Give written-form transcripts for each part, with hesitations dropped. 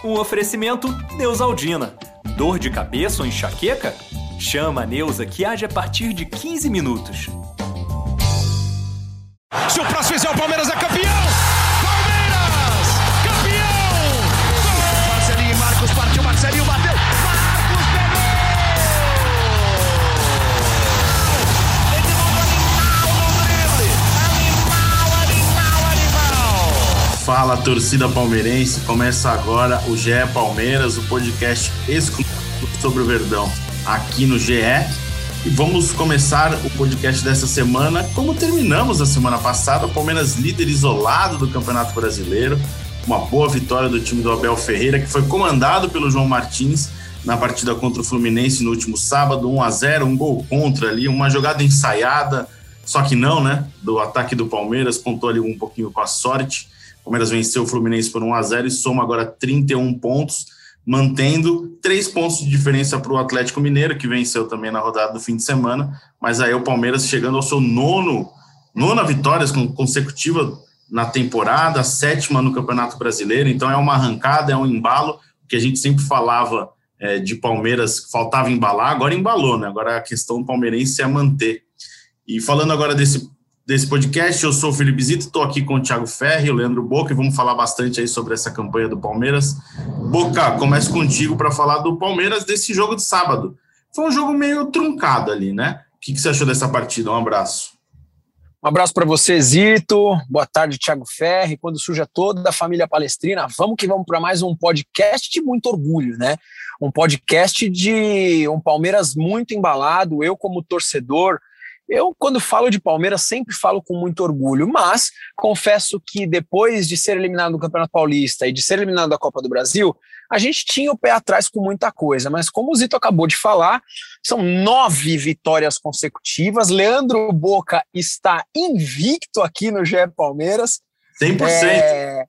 Um oferecimento Neusaldina. Dor de cabeça ou enxaqueca? Chama a Neusa que age a partir de 15 minutos. Se o próximo fizer o Palmeiras é campeão! Palmeiras! Campeão! Marcelinho e Marcos, partiu Marcelinho, bateu! Marcos pegou! Animal! Fala, torcida palmeirense, começa agora o GE Palmeiras, o podcast exclusivo sobre o Verdão, aqui no GE. E vamos começar o podcast dessa semana como terminamos a semana passada, o Palmeiras líder isolado do Campeonato Brasileiro, uma boa vitória do time do Abel Ferreira, que foi comandado pelo João Martins na partida contra o Fluminense no último sábado, 1-0, um gol contra ali, uma jogada ensaiada, só que não, né, do ataque do Palmeiras, contou ali um pouquinho com a sorte. O Palmeiras venceu o Fluminense por 1-0 e soma agora 31 pontos, mantendo 3 pontos de diferença para o Atlético Mineiro, que venceu também na rodada do fim de semana, mas aí o Palmeiras chegando ao seu nona vitória consecutiva na temporada, a 7ª no Campeonato Brasileiro, então é uma arrancada, é um embalo, que a gente sempre falava de Palmeiras, faltava embalar, agora embalou, né? Agora a questão palmeirense é manter. E falando agora desse podcast, eu sou o Felipe Zito, estou aqui com o Thiago Ferri, o Leandro Boca, e vamos falar bastante aí sobre essa campanha do Palmeiras. Boca, começo contigo para falar do Palmeiras desse jogo de sábado. Foi um jogo meio truncado ali, né? O que você achou dessa partida? Um abraço. Um abraço para você, Zito. Boa tarde, Thiago Ferri. Quando surja toda a família palestrina, vamos que vamos para mais um podcast de muito orgulho, né? Um podcast de um Palmeiras muito embalado. Eu, como torcedor, quando falo de Palmeiras, sempre falo com muito orgulho, mas confesso que depois de ser eliminado do Campeonato Paulista e de ser eliminado da Copa do Brasil, a gente tinha o pé atrás com muita coisa, mas como o Zito acabou de falar, são 9 vitórias consecutivas. Leandro Boca está invicto aqui no GE Palmeiras. 100%.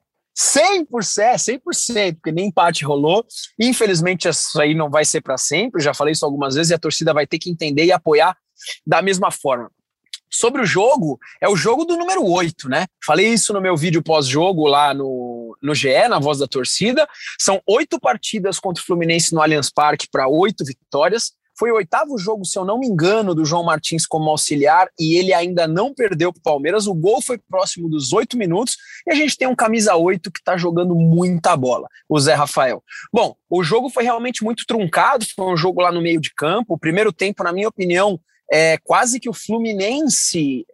100%, porque nem empate rolou. Infelizmente, isso aí não vai ser para sempre, já falei isso algumas vezes, e a torcida vai ter que entender e apoiar da mesma forma. Sobre o jogo, é o jogo do número 8, né? Falei isso no meu vídeo pós-jogo lá no GE, na Voz da Torcida. São 8 partidas contra o Fluminense no Allianz Parque para 8 vitórias. Foi o 8º jogo, se eu não me engano, do João Martins como auxiliar, e ele ainda não perdeu para o Palmeiras. O gol foi próximo dos 8 minutos, e a gente tem um camisa 8 que está jogando muita bola, o Zé Rafael. Bom, o jogo foi realmente muito truncado, foi um jogo lá no meio de campo. O primeiro tempo, na minha opinião, quase que o Fluminense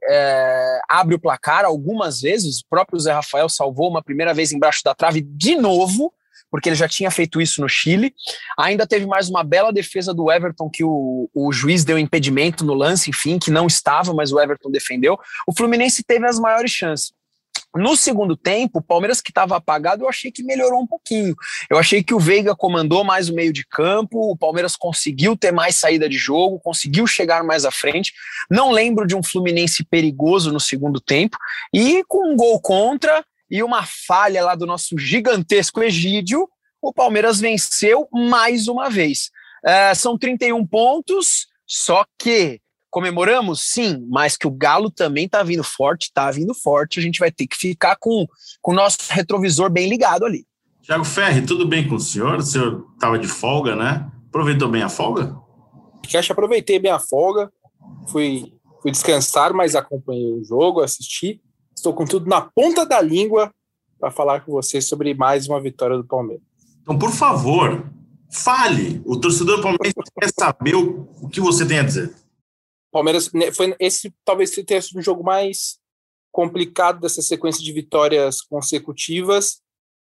abre o placar algumas vezes. O próprio Zé Rafael salvou uma primeira vez embaixo da trave de novo, porque ele já tinha feito isso no Chile. Ainda teve mais uma bela defesa do Everton, que o juiz deu impedimento no lance, enfim, que não estava, mas o Everton defendeu. O Fluminense teve as maiores chances. No segundo tempo, o Palmeiras, que estava apagado, eu achei que melhorou um pouquinho. Eu achei que o Veiga comandou mais o meio de campo, o Palmeiras conseguiu ter mais saída de jogo, conseguiu chegar mais à frente. Não lembro de um Fluminense perigoso no segundo tempo, e com um gol contra e uma falha lá do nosso gigantesco Egídio, o Palmeiras venceu mais uma vez. São 31 pontos, só que comemoramos? Sim, mas que o Galo também está vindo forte, a gente vai ter que ficar com o nosso retrovisor bem ligado ali. Thiago Ferri, tudo bem com o senhor? O senhor estava de folga, né? Aproveitou bem a folga? Acho que aproveitei bem a folga, fui descansar, mas acompanhei o jogo, assisti. Estou com tudo na ponta da língua para falar com você sobre mais uma vitória do Palmeiras. Então, por favor, fale. O torcedor do Palmeiras quer saber o que você tem a dizer. Palmeiras, esse talvez tenha sido o jogo mais complicado dessa sequência de vitórias consecutivas.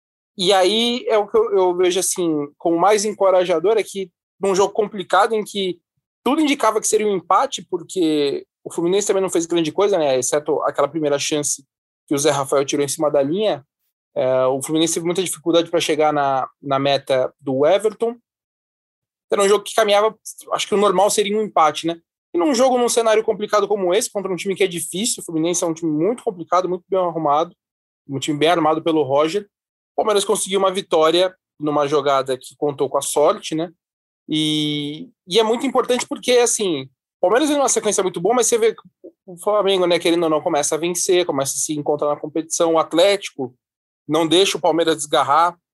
E aí é o que eu vejo assim, como mais encorajador, é que num jogo complicado em que tudo indicava que seria um empate, porque o Fluminense também não fez grande coisa, né? Exceto aquela primeira chance que o Zé Rafael tirou em cima da linha. O Fluminense teve muita dificuldade para chegar na meta do Everton. Era um jogo que caminhava, acho que o normal seria um empate, né? E num jogo, num cenário complicado como esse, contra um time que é difícil, o Fluminense é um time muito complicado, muito bem arrumado, um time bem armado pelo Roger, o Palmeiras conseguiu uma vitória numa jogada que contou com a sorte, né? E é muito importante porque, assim, o Palmeiras vem numa sequência muito boa, mas você vê que o Flamengo, né, querendo ou não, começa a vencer, começa a se encontrar na competição. O Atlético não deixa o Palmeiras desgarrar.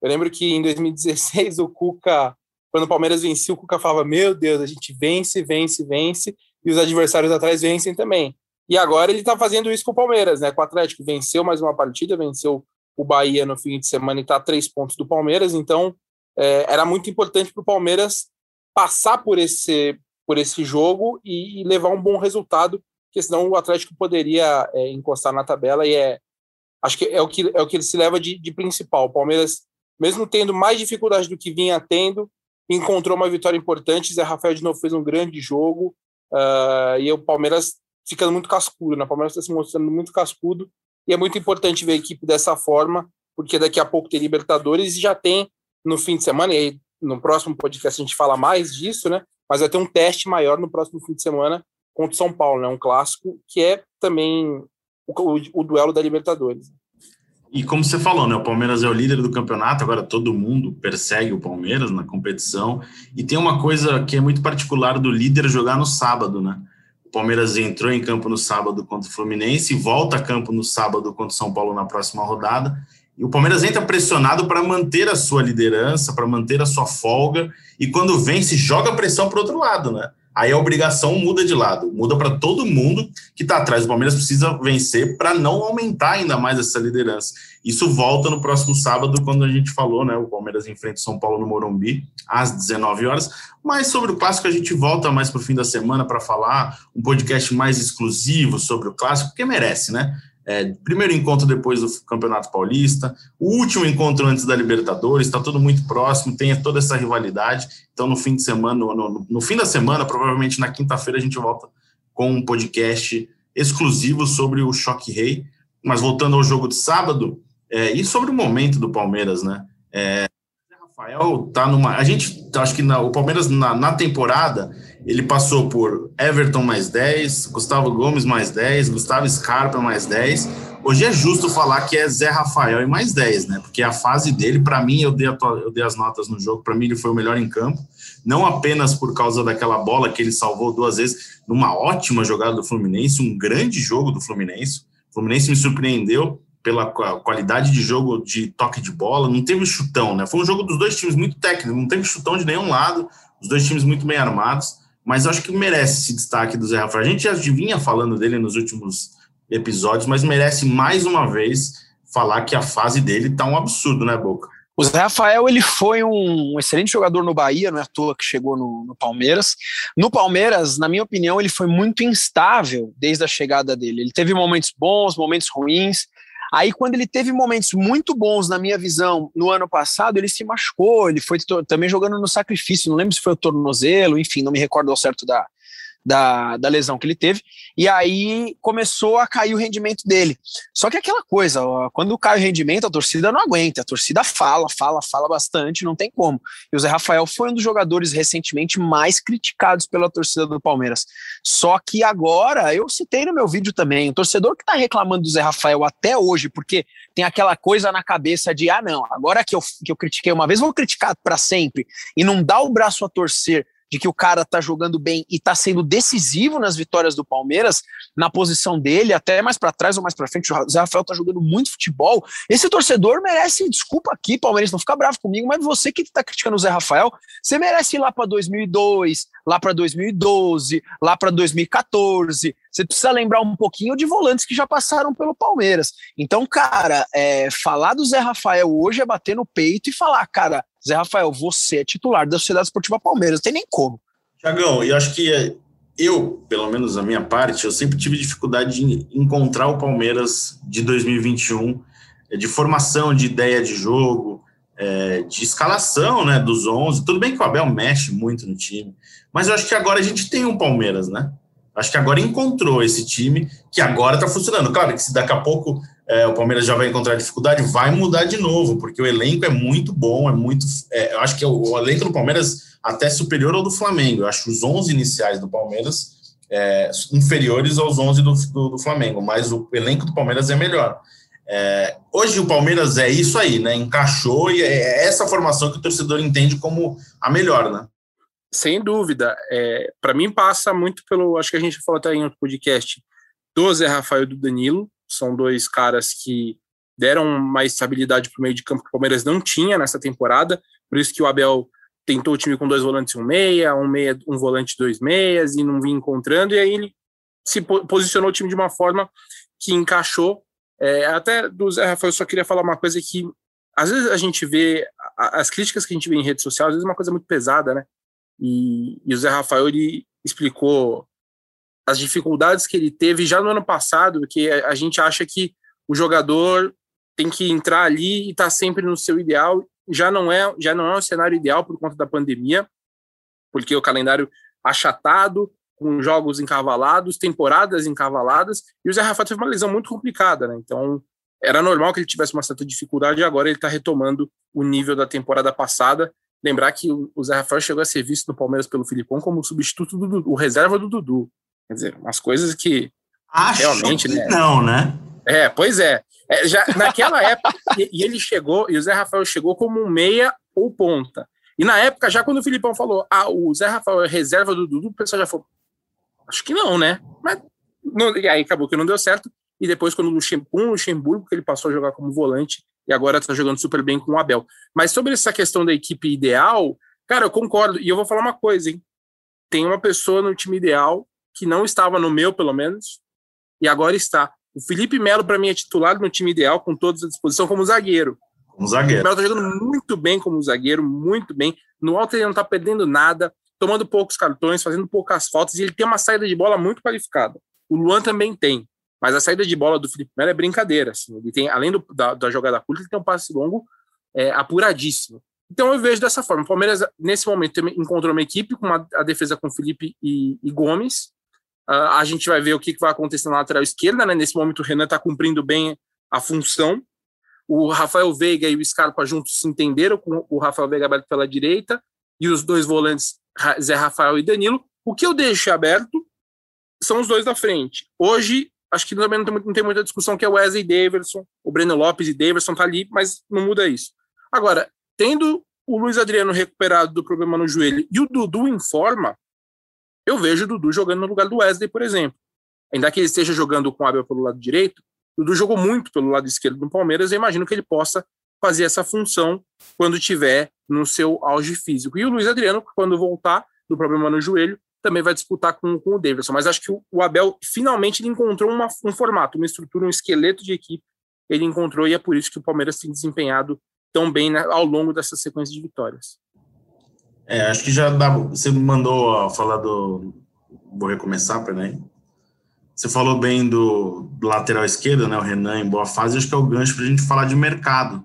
Eu lembro que em 2016 o Cuca, quando o Palmeiras vencia, o Cuca falava, meu Deus, a gente vence, e os adversários atrás vencem também. E agora ele está fazendo isso com o Palmeiras, né? Com o Atlético, venceu mais uma partida, venceu o Bahia no fim de semana e está a 3 pontos do Palmeiras, então era muito importante para o Palmeiras passar por esse jogo e levar um bom resultado, porque senão o Atlético poderia encostar na tabela, e acho que é o que ele se leva de principal. O Palmeiras, mesmo tendo mais dificuldade do que vinha tendo, encontrou uma vitória importante. Zé Rafael de novo fez um grande jogo, e o Palmeiras ficando muito cascudo, né? O Palmeiras está se mostrando muito cascudo, e é muito importante ver a equipe dessa forma, porque daqui a pouco tem Libertadores, e já tem no fim de semana, e aí no próximo podcast a gente fala mais disso, né? Mas vai ter um teste maior no próximo fim de semana contra o São Paulo, né? Um clássico que é também o duelo da Libertadores. E como você falou, né? O Palmeiras é o líder do campeonato, agora todo mundo persegue o Palmeiras na competição, e tem uma coisa que é muito particular do líder jogar no sábado, né? O Palmeiras entrou em campo no sábado contra o Fluminense, volta a campo no sábado contra o São Paulo na próxima rodada, e o Palmeiras entra pressionado para manter a sua liderança, para manter a sua folga, e quando vence, joga pressão para o outro lado, né? Aí a obrigação muda de lado, muda para todo mundo que está atrás. O Palmeiras precisa vencer para não aumentar ainda mais essa liderança. Isso volta no próximo sábado, quando a gente falou, né? O Palmeiras enfrenta o São Paulo no Morumbi, às 19 horas. Mas sobre o Clássico a gente volta mais para o fim da semana para falar um podcast mais exclusivo sobre o Clássico, porque merece, né? Primeiro encontro depois do Campeonato Paulista, o último encontro antes da Libertadores, está tudo muito próximo, tem toda essa rivalidade. Então no fim de semana, no fim da semana, provavelmente na quinta-feira, a gente volta com um podcast exclusivo sobre o Choque Rei. Mas voltando ao jogo de sábado, e sobre o momento do Palmeiras, né? Rafael tá numa... A gente, acho que o Palmeiras na temporada, ele passou por Everton mais 10, Gustavo Gomes mais 10, Gustavo Scarpa mais 10. Hoje é justo falar que é Zé Rafael e mais 10, né? Porque a fase dele, para mim, eu dei as notas no jogo, para mim ele foi o melhor em campo, não apenas por causa daquela bola que ele salvou 2 vezes, numa ótima jogada do Fluminense, um grande jogo do Fluminense. O Fluminense me surpreendeu pela qualidade de jogo, de toque de bola, não teve chutão, né? Foi um jogo dos dois times muito técnico, não teve chutão de nenhum lado, os dois times muito bem armados, mas acho que merece esse destaque do Zé Rafael. A gente já vinha falando dele nos últimos episódios, mas merece mais uma vez falar que a fase dele tá um absurdo, né, Boca? O Zé Rafael, ele foi um excelente jogador no Bahia, não é à toa que chegou no Palmeiras. No Palmeiras, na minha opinião, ele foi muito instável desde a chegada dele. Ele teve momentos bons, momentos ruins. Aí, quando ele teve momentos muito bons, na minha visão, no ano passado, ele se machucou, ele foi também jogando no sacrifício, não lembro se foi o tornozelo, enfim, não me recordo ao certo da lesão que ele teve, e aí começou a cair o rendimento dele. Só que aquela coisa, quando cai o rendimento, a torcida não aguenta, a torcida fala bastante, não tem como. E o Zé Rafael foi um dos jogadores recentemente mais criticados pela torcida do Palmeiras. Só que agora, eu citei no meu vídeo também, o torcedor que está reclamando do Zé Rafael até hoje, porque tem aquela coisa na cabeça de, não, agora que eu critiquei uma vez, vou criticar para sempre, e não dá o braço a torcer de que o cara tá jogando bem e tá sendo decisivo nas vitórias do Palmeiras, na posição dele, até mais para trás ou mais para frente, o Zé Rafael tá jogando muito futebol. Esse torcedor merece, desculpa aqui, Palmeiras, não fica bravo comigo, mas você que tá criticando o Zé Rafael, você merece ir lá para 2002, lá para 2012, lá para 2014. Você precisa lembrar um pouquinho de volantes que já passaram pelo Palmeiras. Então, cara, falar do Zé Rafael hoje é bater no peito e falar, cara, Zé Rafael, você é titular da Sociedade Esportiva Palmeiras, não tem nem como. Thiagão, eu acho que eu, pelo menos a minha parte, eu sempre tive dificuldade de encontrar o Palmeiras de 2021, de formação, de ideia de jogo, de escalação, né, dos 11. Tudo bem que o Abel mexe muito no time, mas eu acho que agora a gente tem um Palmeiras, né? Acho que agora encontrou esse time que agora está funcionando. Claro que se daqui a pouco o Palmeiras já vai encontrar dificuldade, vai mudar de novo, porque o elenco é muito bom, eu acho que o elenco do Palmeiras até superior ao do Flamengo. Eu acho os 11 iniciais do Palmeiras inferiores aos 11 do Flamengo, mas o elenco do Palmeiras é melhor. Hoje o Palmeiras é isso aí, né? Encaixou e é essa formação que o torcedor entende como a melhor, né? Sem dúvida. Para mim passa muito pelo, acho que a gente falou até em outro podcast, do Zé Rafael e do Danilo. São dois caras que deram uma estabilidade para o meio de campo que o Palmeiras não tinha nessa temporada, por isso que o Abel tentou o time com 2 volantes e um meia, um volante e 2 meias, e não vinha encontrando, e aí ele se posicionou o time de uma forma que encaixou. Até do Zé Rafael, eu só queria falar uma coisa que, às vezes a gente vê, as críticas que a gente vê em rede social, às vezes é uma coisa muito pesada, né? E o Zé Rafael, ele explicou as dificuldades que ele teve já no ano passado, que a gente acha que o jogador tem que entrar ali e estar sempre no seu ideal. Já não é o cenário ideal por conta da pandemia, porque o calendário achatado, com jogos encavalados, temporadas encavaladas, e o Zé Rafael teve uma lesão muito complicada, né? Então era normal que ele tivesse uma certa dificuldade, e agora ele está retomando o nível da temporada passada. Lembrar que o Zé Rafael chegou a ser visto no Palmeiras pelo Filipão como substituto do Dudu, o reserva do Dudu. Quer dizer, umas coisas que realmente, que né? Não, né? Pois é. Já naquela época, e ele chegou, e o Zé Rafael chegou como um meia ou ponta. E na época, já quando o Filipão falou, o Zé Rafael é reserva do Dudu, o pessoal já falou, acho que não, né? Mas não, e aí acabou que não deu certo. E depois, quando com o Luxemburgo, que ele passou a jogar como volante, e agora está jogando super bem com o Abel. Mas sobre essa questão da equipe ideal, cara, eu concordo. E eu vou falar uma coisa, hein? Tem uma pessoa no time ideal que não estava no meu, pelo menos, e agora está. O Felipe Melo, para mim, é titular no time ideal, com todos à disposição, como zagueiro. Como zagueiro. O Melo está jogando muito bem como zagueiro, muito bem. No alto ele não está perdendo nada, tomando poucos cartões, fazendo poucas faltas, e ele tem uma saída de bola muito qualificada. O Luan também tem, mas a saída de bola do Felipe Melo é brincadeira. Assim. Ele tem, além da jogada curta, ele tem um passe longo apuradíssimo. Então eu vejo dessa forma. O Palmeiras, nesse momento, encontrou uma equipe com a defesa com Felipe e Gomes. A gente vai ver o que vai acontecer na lateral esquerda, né? Nesse momento o Renan está cumprindo bem a função. O Rafael Veiga e o Scarpa juntos se entenderam, com o Rafael Veiga aberto pela direita e os 2 volantes, Zé Rafael e Danilo. O que eu deixo aberto são os 2 da frente. Hoje, acho que também não tem muita discussão, que é o Wesley e Daverson, o Breno Lopes e Daverson tá ali, mas não muda isso. Agora, tendo o Luiz Adriano recuperado do problema no joelho e o Dudu em forma, eu vejo o Dudu jogando no lugar do Wesley, por exemplo. Ainda que ele esteja jogando com o Abel pelo lado direito, o Dudu jogou muito pelo lado esquerdo do Palmeiras, eu imagino que ele possa fazer essa função quando estiver no seu auge físico. E o Luiz Adriano, quando voltar do problema no joelho, também vai disputar com o Daverson. Mas acho que o Abel, finalmente, ele encontrou um formato, uma estrutura, um esqueleto de equipe, ele encontrou, e é por isso que o Palmeiras tem desempenhado tão bem, né, ao longo dessa sequência de vitórias. Acho que já dá. Você me mandou falar do. Vou recomeçar, peraí. Você falou bem do lateral esquerdo, né? O Renan em boa fase. Acho que é o gancho para a gente falar de mercado.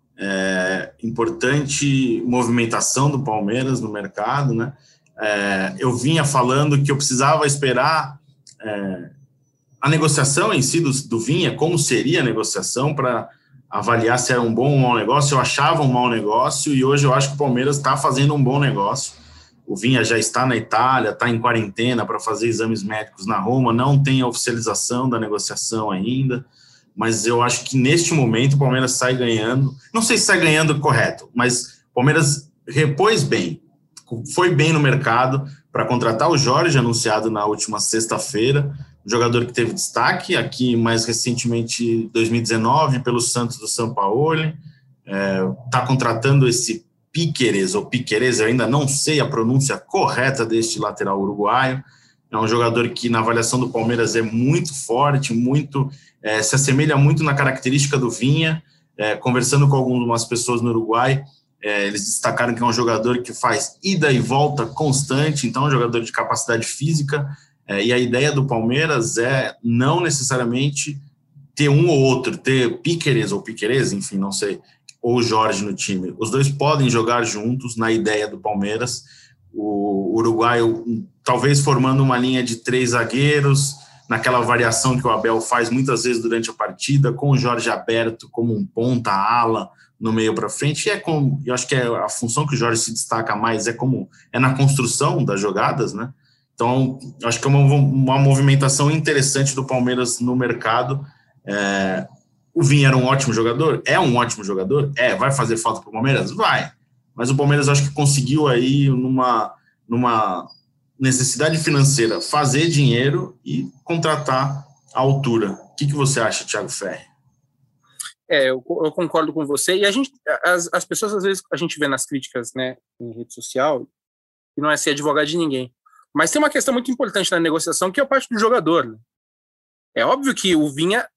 Importante movimentação do Palmeiras no mercado, né? Eu vinha falando que eu precisava esperar a negociação em si do Vinha, como seria a negociação, para avaliar se era um bom ou um mau negócio. Eu achava um mau negócio e hoje eu acho que o Palmeiras está fazendo um bom negócio. O Vinha já está na Itália, está em quarentena para fazer exames médicos na Roma, não tem a oficialização da negociação ainda, mas eu acho que neste momento o Palmeiras sai ganhando, não sei se sai ganhando correto, mas o Palmeiras repôs bem, foi bem no mercado para contratar o Jorge, anunciado na última sexta-feira, um jogador que teve destaque aqui mais recentemente, 2019, pelo Santos do Sampaoli. Está contratando esse Piquerez, eu ainda não sei a pronúncia correta deste lateral uruguaio. É um jogador que, na avaliação do Palmeiras, é muito forte, se assemelha muito na característica do Vinha. Conversando com algumas pessoas no Uruguai, eles destacaram que é um jogador que faz ida e volta constante, então é um jogador de capacidade física. E a ideia do Palmeiras é não necessariamente ter um ou outro, ter Piquerez, enfim, não sei, ou Jorge no time. Os dois podem jogar juntos na ideia do Palmeiras. O uruguaio talvez formando uma linha de 3 zagueiros, naquela variação que o Abel faz muitas vezes durante a partida, com o Jorge aberto como um ponta, ala, no meio para frente. Eu acho que a função que o Jorge se destaca mais é na construção das jogadas, né? Então, acho que é uma movimentação interessante do Palmeiras no mercado. O Vinha era um ótimo jogador? É um ótimo jogador? Vai fazer falta para o Palmeiras? Vai. Mas o Palmeiras acho que conseguiu aí, numa necessidade financeira, fazer dinheiro e contratar à altura. O que você acha, Thiago Ferri? eu concordo com você. E as pessoas, às vezes, a gente vê nas críticas, né, em rede social, que não é ser advogado de ninguém. Mas tem uma questão muito importante na negociação, que é a parte do jogador. Né? É óbvio que o Vinha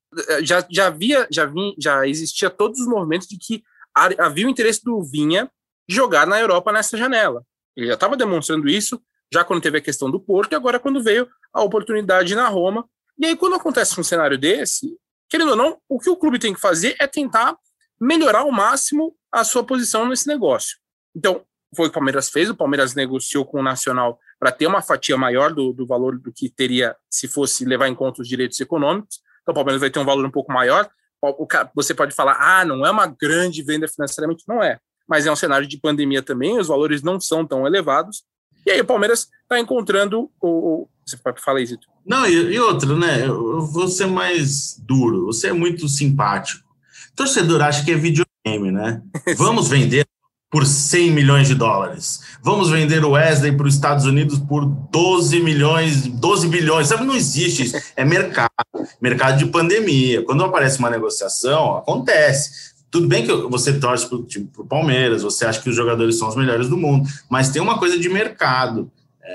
já existia todos os movimentos de que havia o interesse do Vinha de jogar na Europa nessa janela. Ele já estava demonstrando isso, já quando teve a questão do Porto, e agora quando veio a oportunidade na Roma. E aí, quando acontece um cenário desse, querendo ou não, o que o clube tem que fazer é tentar melhorar ao máximo a sua posição nesse negócio. Então, foi o que o Palmeiras fez, o Palmeiras negociou com o Nacional para ter uma fatia maior do valor do que teria se fosse levar em conta os direitos econômicos. Então, o Palmeiras vai ter um valor um pouco maior. Você pode falar, não é uma grande venda financeiramente, não é. Mas é um cenário de pandemia também, os valores não são tão elevados. E aí o Palmeiras está encontrando Você pode falar, Zito. Não, e outra, né? Eu vou ser mais duro, você é muito simpático. Torcedor acha que é videogame, né? Vamos vender por 100 milhões de dólares. Vamos vender o Wesley para os Estados Unidos por 12 bilhões. Sabe, não existe isso. É mercado de pandemia. Quando aparece uma negociação, acontece. Tudo bem que você torce para o Palmeiras, você acha que os jogadores são os melhores do mundo, mas tem uma coisa de mercado.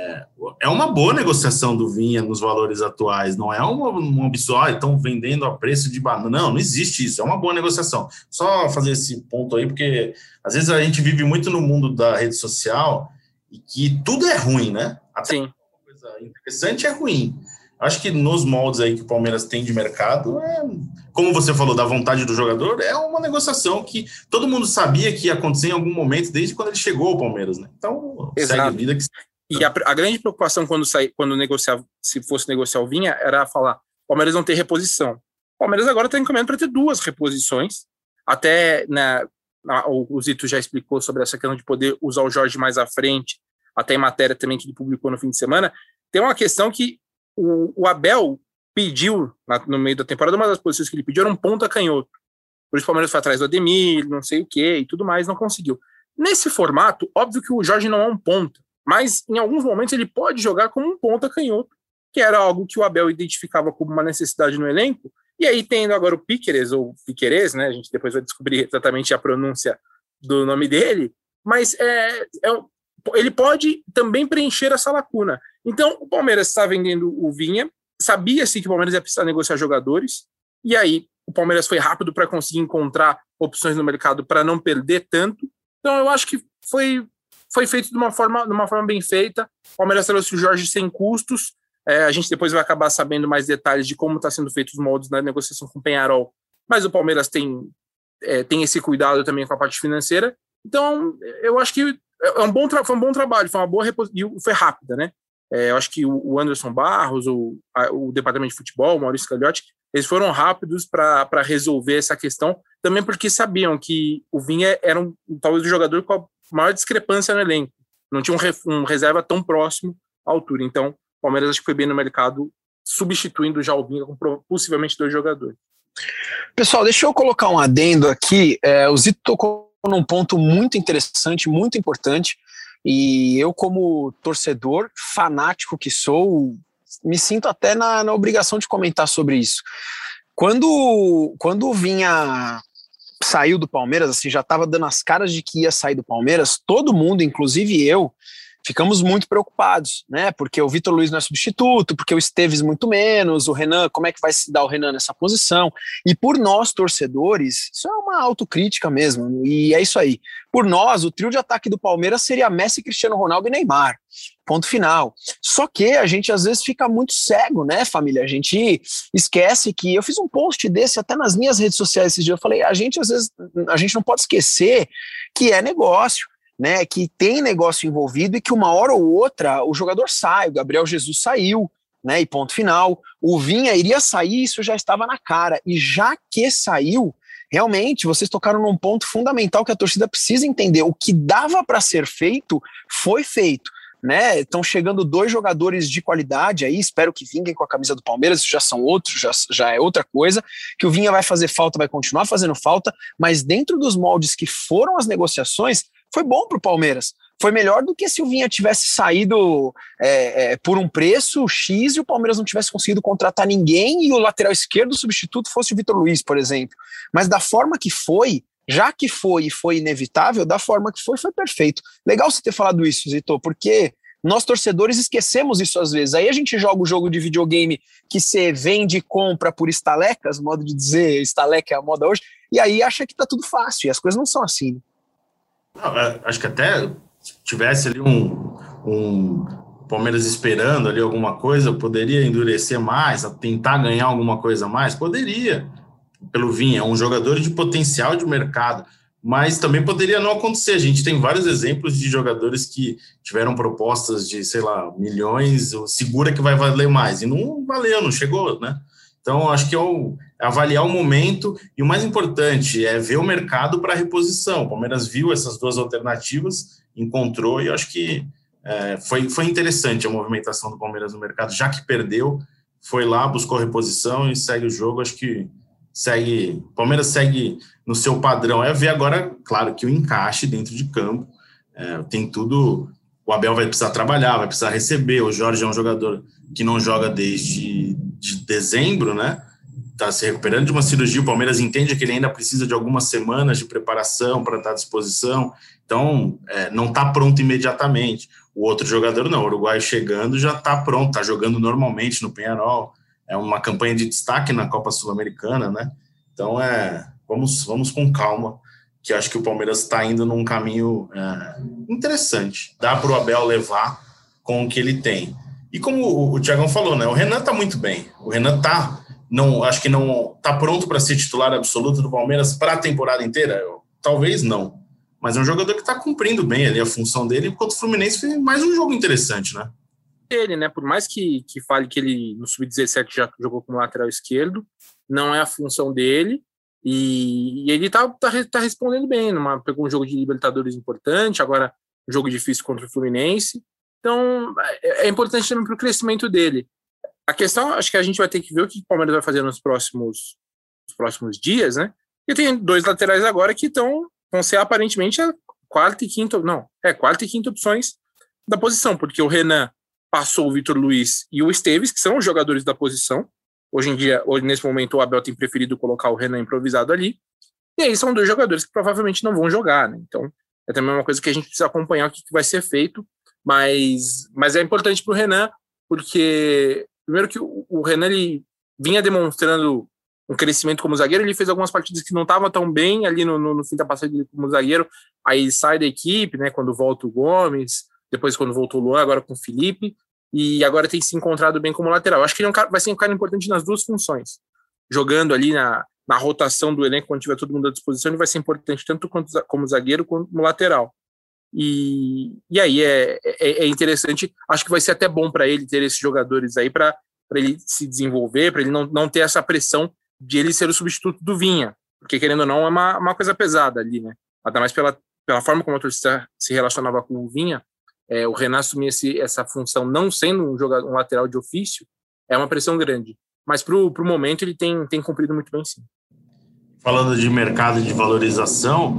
É uma boa negociação do Vinha nos valores atuais, não é um absurdo, estão vendendo a preço de banana. Não existe isso, é uma boa negociação. Só fazer esse ponto aí, porque às vezes a gente vive muito no mundo da rede social e que tudo é ruim, né? Até Sim. Uma coisa interessante é ruim. Acho que nos moldes aí que o Palmeiras tem de mercado, como você falou, da vontade do jogador, é uma negociação que todo mundo sabia que ia acontecer em algum momento, desde quando ele chegou ao Palmeiras, né? Então, Exato. Segue a vida que... E a grande preocupação quando negociava, se fosse negociar o Vinha, era falar, o Palmeiras não tem reposição. O Palmeiras agora está encaminhando para ter 2 reposições, até o Zito já explicou sobre essa questão de poder usar o Jorge mais à frente, até em matéria também que ele publicou no fim de semana. Tem uma questão que o Abel pediu, no meio da temporada, uma das posições que ele pediu era um ponta canhoto. Por isso o Palmeiras foi atrás do Ademir, não sei o que e tudo mais, não conseguiu. Nesse formato, óbvio que o Jorge não é um ponta, mas em alguns momentos ele pode jogar como um ponta canhoto, que era algo que o Abel identificava como uma necessidade no elenco, e aí tendo agora o Piquerez, ou Piquerez, né, a gente depois vai descobrir exatamente a pronúncia do nome dele, mas ele pode também preencher essa lacuna. Então, o Palmeiras está vendendo o Vinha, sabia-se que o Palmeiras ia precisar negociar jogadores, e aí o Palmeiras foi rápido para conseguir encontrar opções no mercado para não perder tanto. Então, eu acho que foi feito de uma forma bem feita. O Palmeiras trouxe o Jorge sem custos. A gente depois vai acabar sabendo mais detalhes de como está sendo feito os moldes na negociação com o Peñarol, mas o Palmeiras tem esse cuidado também com a parte financeira. Então, eu acho que foi um bom trabalho, foi uma boa e foi rápida, né? Eu acho que o Anderson Barros, o departamento de futebol, o Maurício Gagliotti, eles foram rápidos para resolver essa questão, também porque sabiam que o Vinha era talvez o jogador com a maior discrepância no elenco. Não tinha um reserva tão próximo à altura. Então, o Palmeiras acho que foi bem no mercado, substituindo já o Vinha com possivelmente 2 jogadores. Pessoal, deixa eu colocar um adendo aqui. O Zito tocou num ponto muito interessante, muito importante, e eu, como torcedor fanático que sou, me sinto até na obrigação de comentar sobre isso. Quando o Vinha saiu do Palmeiras, assim, já estava dando as caras de que ia sair do Palmeiras, todo mundo, inclusive eu, ficamos muito preocupados, né? Porque o Vitor Luiz não é substituto, porque o Esteves muito menos, o Renan, como é que vai se dar o Renan nessa posição? E por nós, torcedores, isso é uma autocrítica mesmo, e é isso aí. Por nós, o trio de ataque do Palmeiras seria Messi, Cristiano Ronaldo e Neymar. Ponto final. Só que a gente às vezes fica muito cego, né, família? A gente esquece que eu fiz um post desse até nas minhas redes sociais esses dias. Eu falei, às vezes a gente não pode esquecer que é negócio, né? Que tem negócio envolvido e que uma hora ou outra o jogador sai. O Gabriel Jesus saiu, né? E ponto final. O Vinha iria sair, isso já estava na cara. E já que saiu, realmente vocês tocaram num ponto fundamental que a torcida precisa entender. O que dava para ser feito foi feito. Né? Estão chegando 2 jogadores de qualidade aí, espero que vinguem com a camisa do Palmeiras, isso já são outros, já é outra coisa, que o Vinha vai fazer falta, vai continuar fazendo falta, mas dentro dos moldes que foram as negociações, foi bom para o Palmeiras, foi melhor do que se o Vinha tivesse saído por um preço X e o Palmeiras não tivesse conseguido contratar ninguém e o lateral esquerdo substituto fosse o Vitor Luiz, por exemplo. Mas da forma que foi, já que foi e foi inevitável, da forma que foi perfeito. Legal você ter falado isso, Zito, porque nós torcedores esquecemos isso às vezes. Aí a gente joga o jogo de videogame que você vende e compra por estalecas, modo de dizer, estaleca é a moda hoje, e aí acha que tá tudo fácil, e as coisas não são assim. Não, acho que até se tivesse ali um Palmeiras esperando ali alguma coisa, poderia endurecer mais, tentar ganhar alguma coisa a mais, poderia, pelo Vinha, é um jogador de potencial de mercado, mas também poderia não acontecer. A gente tem vários exemplos de jogadores que tiveram propostas de, sei lá, milhões, segura que vai valer mais, e não valeu, não chegou, né? Então, acho que é avaliar o momento, e o mais importante é ver o mercado para reposição. O Palmeiras viu essas duas alternativas, encontrou, e acho que foi interessante a movimentação do Palmeiras no mercado, já que perdeu, foi lá, buscou reposição e segue o jogo. Acho que o Palmeiras segue no seu padrão. É ver agora, claro, que o encaixe dentro de campo, tem tudo. O Abel vai precisar trabalhar, vai precisar receber. O Jorge é um jogador que não joga desde dezembro, né? Está se recuperando de uma cirurgia. O Palmeiras entende que ele ainda precisa de algumas semanas de preparação para estar à disposição. Então, não está pronto imediatamente. O outro jogador não. O uruguaio chegando já está pronto, está jogando normalmente no Peñarol. É uma campanha de destaque na Copa Sul-Americana, né? Então, vamos com calma, que acho que o Palmeiras está indo num caminho interessante. Dá para o Abel levar com o que ele tem. E como o Thiagão falou, né? O Renan está muito bem. O Renan acho que não está pronto para ser titular absoluto do Palmeiras para a temporada inteira? Talvez não. Mas é um jogador que está cumprindo bem ali a função dele, enquanto o Fluminense fez mais um jogo interessante, né? Ele, né? Por mais que fale que ele no Sub-17 já jogou como lateral esquerdo, não é a função dele, e ele tá respondendo bem. Pegou um jogo de Libertadores importante, agora um jogo difícil contra o Fluminense, então é importante também para o crescimento dele. A questão, acho que a gente vai ter que ver o que o Palmeiras vai fazer nos próximos dias, né? E tem dois laterais agora que vão ser aparentemente a quarta e quinta opções da posição, porque o Renan passou o Vitor Luiz e o Esteves, que são os jogadores da posição. Hoje, nesse momento, o Abel tem preferido colocar o Renan improvisado ali. E aí são dois jogadores que provavelmente não vão jogar, né? Então, é também uma coisa que a gente precisa acompanhar o que vai ser feito. Mas é importante para o Renan, porque, primeiro que o Renan ele vinha demonstrando um crescimento como zagueiro. Ele fez algumas partidas que não estavam tão bem ali no fim da passagem como zagueiro. Aí sai da equipe, né? Quando volta o Gomes, depois quando voltou o Luan, agora com o Felipe. E agora tem se encontrado bem como lateral. Acho que ele vai ser um cara importante nas duas funções. Jogando ali na rotação do elenco, quando tiver todo mundo à disposição, ele vai ser importante tanto como zagueiro quanto como lateral. E aí é interessante. Acho que vai ser até bom para ele ter esses jogadores aí para ele se desenvolver, para ele não ter essa pressão de ele ser o substituto do Vinha. Porque, querendo ou não, é uma coisa pesada ali, né? Até mais pela forma como a torcida se relacionava com o Vinha. O Renan assumir essa função não sendo um lateral de ofício é uma pressão grande, mas pro momento ele tem cumprido muito bem, sim. Falando de mercado de valorização,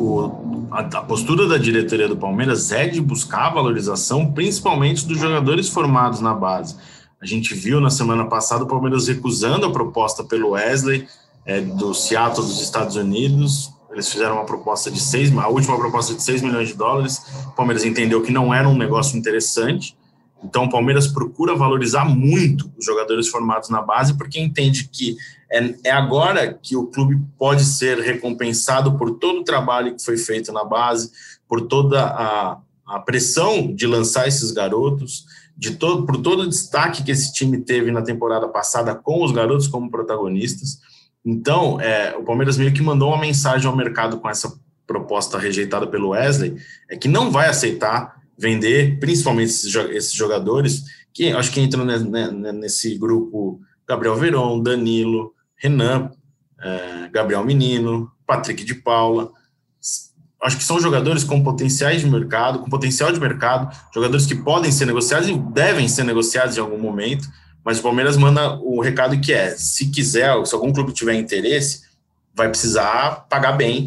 a postura da diretoria do Palmeiras é de buscar a valorização, principalmente dos jogadores formados na base. A gente viu na semana passada o Palmeiras recusando a proposta pelo Wesley do Seattle dos Estados Unidos. Eles fizeram uma proposta a última proposta de 6 milhões de dólares. O Palmeiras entendeu que não era um negócio interessante. Então, o Palmeiras procura valorizar muito os jogadores formados na base, porque entende que é agora que o clube pode ser recompensado por todo o trabalho que foi feito na base, por toda a pressão de lançar esses garotos, por todo o destaque que esse time teve na temporada passada com os garotos como protagonistas. Então, o Palmeiras meio que mandou uma mensagem ao mercado com essa proposta rejeitada pelo Wesley, que não vai aceitar vender, principalmente esses jogadores, que acho que entram nesse grupo: Gabriel Veron, Danilo, Renan, Gabriel Menino, Patrick de Paula. Acho que são jogadores com potencial de mercado, jogadores que podem ser negociados e devem ser negociados em algum momento. Mas o Palmeiras manda o recado que se algum clube tiver interesse, vai precisar pagar bem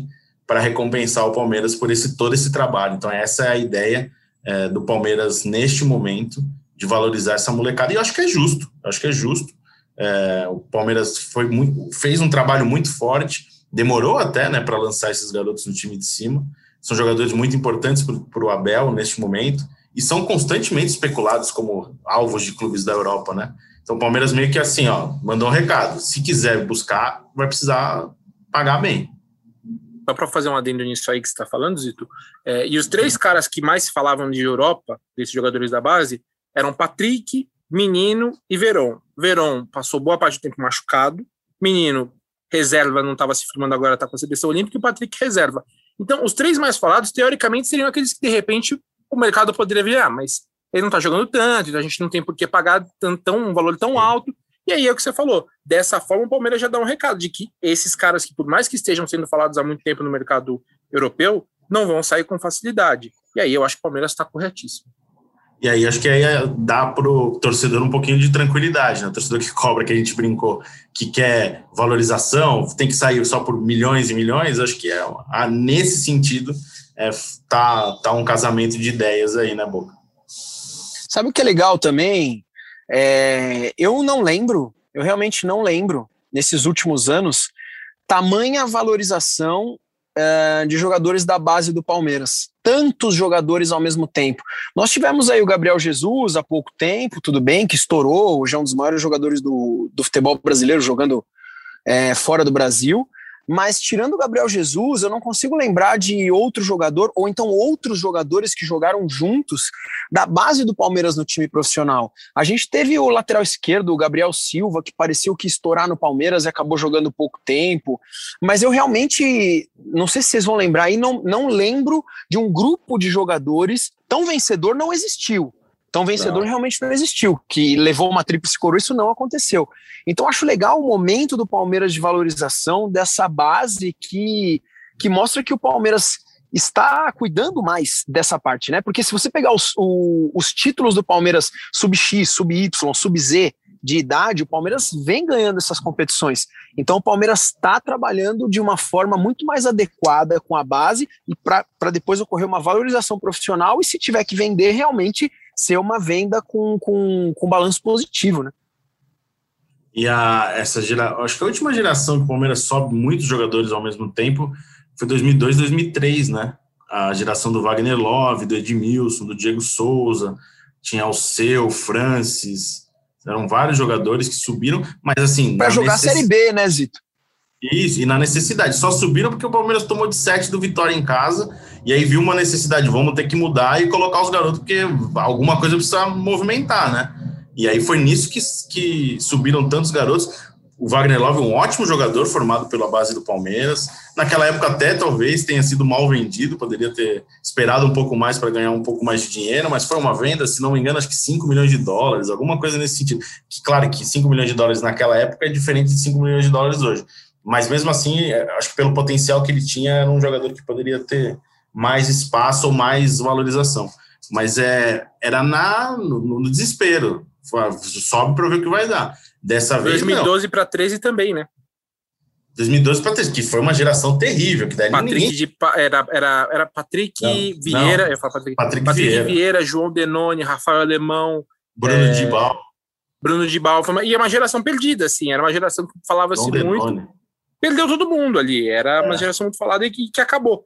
para recompensar o Palmeiras por todo esse trabalho. Então essa é a ideia do Palmeiras neste momento, de valorizar essa molecada, e eu acho que é justo. O Palmeiras fez um trabalho muito forte, demorou até, né, para lançar esses garotos no time de cima. São jogadores muito importantes para o Abel neste momento, e são constantemente especulados como alvos de clubes da Europa, né? Então o Palmeiras meio que assim, mandou um recado, se quiser buscar, vai precisar pagar bem. Só para fazer um adendo nisso aí que você está falando, Zito, e os 3 caras que mais falavam de Europa, desses jogadores da base, eram Patrick, Menino e Veron. Veron passou boa parte do tempo machucado, Menino reserva, não estava se firmando agora, está com a seleção olímpica, e o Patrick reserva. Então, os 3 mais falados, teoricamente, seriam aqueles que, de repente, o mercado poderia virar, mas ele não está jogando tanto, então a gente não tem por que pagar um valor tão alto. E aí é o que você falou. Dessa forma, o Palmeiras já dá um recado de que esses caras que, por mais que estejam sendo falados há muito tempo no mercado europeu, não vão sair com facilidade. E aí eu acho que o Palmeiras está corretíssimo. E aí acho que aí dá pro torcedor um pouquinho de tranquilidade, né? O torcedor que cobra, que a gente brincou, que quer valorização, tem que sair só por milhões e milhões, acho que nesse sentido tá um casamento de ideias aí, né, Boca? Sabe o que é legal também? Eu realmente não lembro, nesses últimos anos, tamanha valorização de jogadores da base do Palmeiras. Tantos jogadores ao mesmo tempo. Nós tivemos aí o Gabriel Jesus há pouco tempo, tudo bem, que estourou, hoje é um dos maiores jogadores do futebol brasileiro, jogando fora do Brasil, mas tirando o Gabriel Jesus, eu não consigo lembrar de outro jogador, ou então outros jogadores que jogaram juntos da base do Palmeiras no time profissional. A gente teve o lateral esquerdo, o Gabriel Silva, que pareceu que ia estourar no Palmeiras e acabou jogando pouco tempo, mas eu realmente, não sei se vocês vão lembrar aí, não lembro de um grupo de jogadores tão vencedor, não existiu. Tão vencedor realmente não existiu, que levou uma tríplice coroa, isso não aconteceu. Então acho legal o momento do Palmeiras de valorização dessa base que mostra que o Palmeiras está cuidando mais dessa parte, né? Porque se você pegar os títulos do Palmeiras sub-X, sub-Y, sub-Z de idade, o Palmeiras vem ganhando essas competições. Então o Palmeiras está trabalhando de uma forma muito mais adequada com a base e para depois ocorrer uma valorização profissional e, se tiver que vender, realmente ser uma venda com balanço positivo, né? E acho que a última geração que o Palmeiras sobe muitos jogadores ao mesmo tempo foi 2002, 2003, né? A geração do Wagner Love, do Edmilson, do Diego Souza, tinha Alceu, Francis, eram vários jogadores que subiram, mas assim... Para jogar a Série B, né, Zito? Isso, e na necessidade. Só subiram porque o Palmeiras tomou de 7 do Vitória em casa, e aí viu uma necessidade, vamos ter que mudar e colocar os garotos, porque alguma coisa precisa movimentar, né? E aí foi nisso que subiram tantos garotos. O Wagner Love, um ótimo jogador formado pela base do Palmeiras. Naquela época até talvez tenha sido mal vendido, poderia ter esperado um pouco mais para ganhar um pouco mais de dinheiro, mas foi uma venda, se não me engano, acho que 5 milhões de dólares, alguma coisa nesse sentido. Claro que 5 milhões de dólares naquela época é diferente de 5 milhões de dólares hoje. Mas mesmo assim, acho que pelo potencial que ele tinha, era um jogador que poderia ter mais espaço ou mais valorização. Mas era no desespero. Sobe para ver o que vai dar. Dessa vez, 2012 para 13 também, né? 2012 para 13, que foi uma geração terrível. Que daí Patrick era Patrick Vieira. Eu falo Patrick Vieira, João Denoni, Rafael Alemão, Bruno Dibal. E é uma geração perdida, assim. Era uma geração que falava-se muito. Perdeu todo mundo ali. Era uma geração muito falada e que acabou.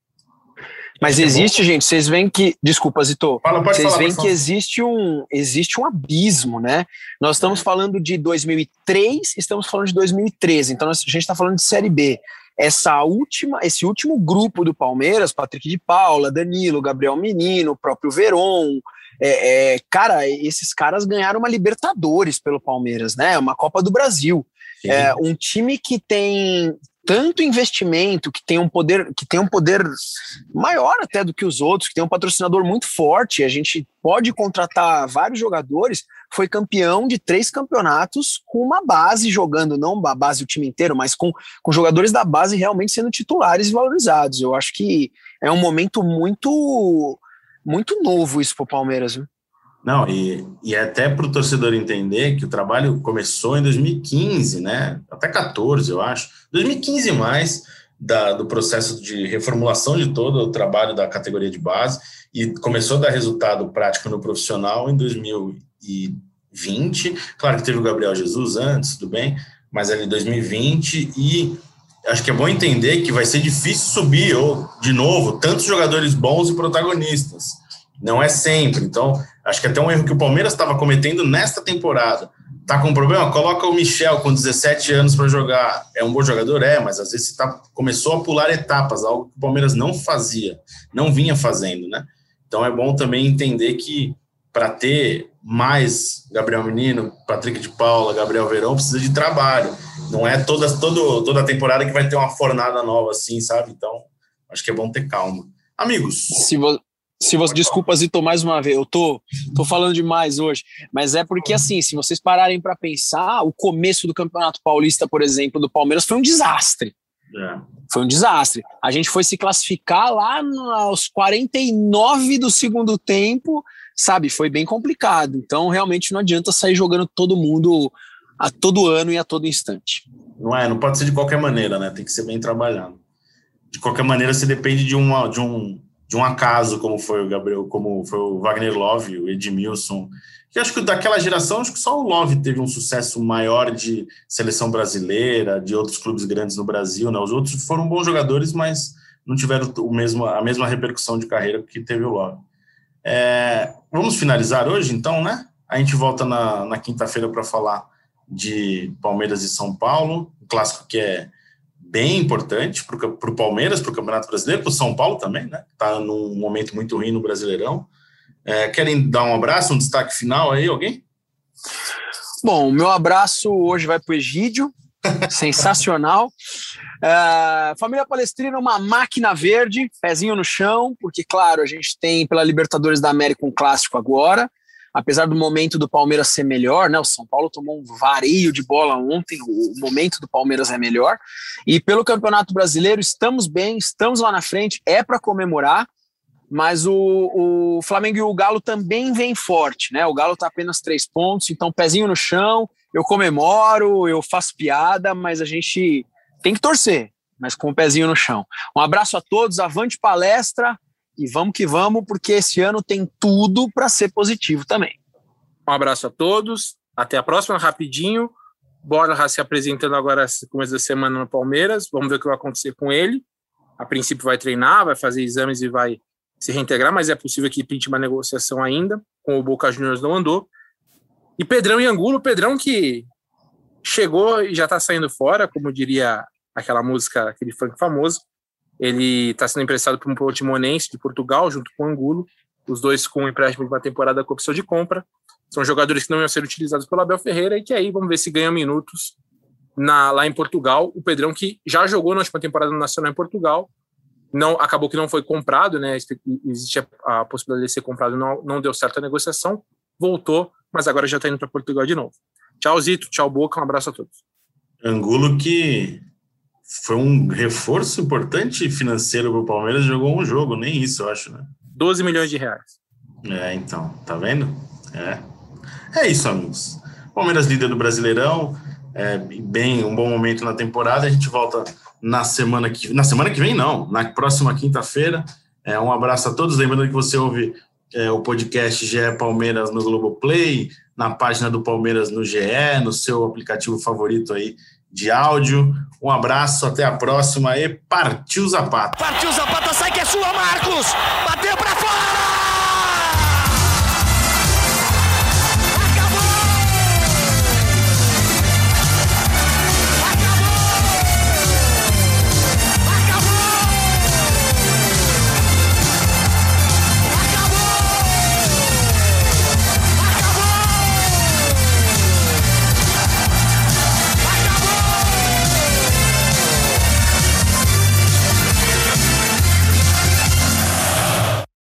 Mas existe, gente, vocês veem que... Desculpa, Zito. Vocês veem que existe um abismo, né? Nós estamos falando de 2003, estamos falando de 2013, então a gente está falando de Série B. Esse último grupo do Palmeiras, Patrick de Paula, Danilo, Gabriel Menino, o próprio Veron, cara, esses caras ganharam uma Libertadores pelo Palmeiras, né? Uma Copa do Brasil. Um time que tem tanto investimento, que tem um poder maior até do que os outros, que tem um patrocinador muito forte, a gente pode contratar vários jogadores, foi campeão de 3 campeonatos com uma base jogando, não a base o time inteiro, mas com jogadores da base realmente sendo titulares e valorizados. Eu acho que é um momento muito, muito novo isso para o Palmeiras, viu? Não, e até para o torcedor entender que o trabalho começou em 2015, né? Até 14, eu acho. 2015 mais, do processo de reformulação de todo o trabalho da categoria de base e começou a dar resultado prático no profissional em 2020. Claro que teve o Gabriel Jesus antes, tudo bem, mas ali em 2020, e acho que é bom entender que vai ser difícil subir, de novo, tantos jogadores bons e protagonistas. Não é sempre. Então, acho que até um erro que o Palmeiras estava cometendo nesta temporada. Tá com problema? Coloca o Michel com 17 anos para jogar. É um bom jogador? Mas às vezes começou a pular etapas, algo que o Palmeiras não fazia, não vinha fazendo, né? Então é bom também entender que para ter mais Gabriel Menino, Patrick de Paula, Gabriel Verão, precisa de trabalho. Não é toda a temporada que vai ter uma fornada nova assim, sabe? Então, acho que é bom ter calma. Amigos... Desculpa, Zito, mais uma vez, eu tô falando demais hoje, mas é porque, assim, se vocês pararem para pensar, o começo do Campeonato Paulista, por exemplo, do Palmeiras foi um desastre. Foi um desastre. A gente foi se classificar lá aos 49 do segundo tempo, sabe? Foi bem complicado. Então, realmente, não adianta sair jogando todo mundo a todo ano e a todo instante. Não pode ser de qualquer maneira, né? Tem que ser bem trabalhado. De qualquer maneira, você depende de um acaso, como foi o Gabriel, como foi o Wagner Love, o Edmilson, que acho que daquela geração, acho que só o Love teve um sucesso maior de seleção brasileira, de outros clubes grandes no Brasil, né? Os outros foram bons jogadores, mas não tiveram a mesma repercussão de carreira que teve o Love. Vamos finalizar hoje, então, né? A gente volta na quinta-feira para falar de Palmeiras e São Paulo, um clássico que é bem importante para o Palmeiras, para o Campeonato Brasileiro, para o São Paulo também, né? Está num momento muito ruim no Brasileirão. Querem dar um abraço, um destaque final aí, alguém? Bom, o meu abraço hoje vai para o Egídio, sensacional. Família Palestrina, uma máquina verde, pezinho no chão, porque, claro, a gente tem pela Libertadores da América um clássico agora, apesar do momento do Palmeiras ser melhor, né? O São Paulo tomou um vareio de bola ontem, o momento do Palmeiras é melhor. E pelo Campeonato Brasileiro, estamos bem, estamos lá na frente, é para comemorar, mas o Flamengo e o Galo também vem forte, né? O Galo está apenas 3 pontos, então pezinho no chão, eu comemoro, eu faço piada, mas a gente tem que torcer, mas com o pezinho no chão. Um abraço a todos, avante palestra, e vamos que vamos, porque esse ano tem tudo para ser positivo também. Um abraço a todos, até a próxima, rapidinho. Borja se apresentando agora no começo da semana no Palmeiras, vamos ver o que vai acontecer com ele. A princípio vai treinar, vai fazer exames e vai se reintegrar, mas é possível que pinte uma negociação ainda, com o Boca Juniors não andou. E Pedrão e Angulo, Pedrão que chegou e já está saindo fora, como diria aquela música, aquele funk famoso. Ele está sendo emprestado para um Portimonense de Portugal, junto com o Angulo, os dois com um empréstimo de uma temporada com opção de compra. São jogadores que não iam ser utilizados pelo Abel Ferreira e que aí vamos ver se ganham minutos lá em Portugal. O Pedrão, que já jogou na última temporada no Nacional em Portugal, acabou que não foi comprado, né? Existe a possibilidade de ser comprado, não deu certo a negociação, voltou, mas agora já está indo para Portugal de novo. Tchau, Zito, tchau, Boca, um abraço a todos. Angulo, que foi um reforço importante financeiro para o Palmeiras, jogou um jogo, nem isso, eu acho, né? 12 milhões de reais. Então, tá vendo? É isso, amigos. Palmeiras líder do Brasileirão, um bom momento na temporada. A gente volta na semana que vem, não, na próxima quinta-feira. Um abraço a todos. Lembrando que você ouve o podcast GE Palmeiras no Globoplay, na página do Palmeiras no GE, no seu aplicativo favorito aí de áudio. Um abraço, até a próxima e partiu Zapata. Partiu Zapata, sai que é sua, Marcos! Bateu pra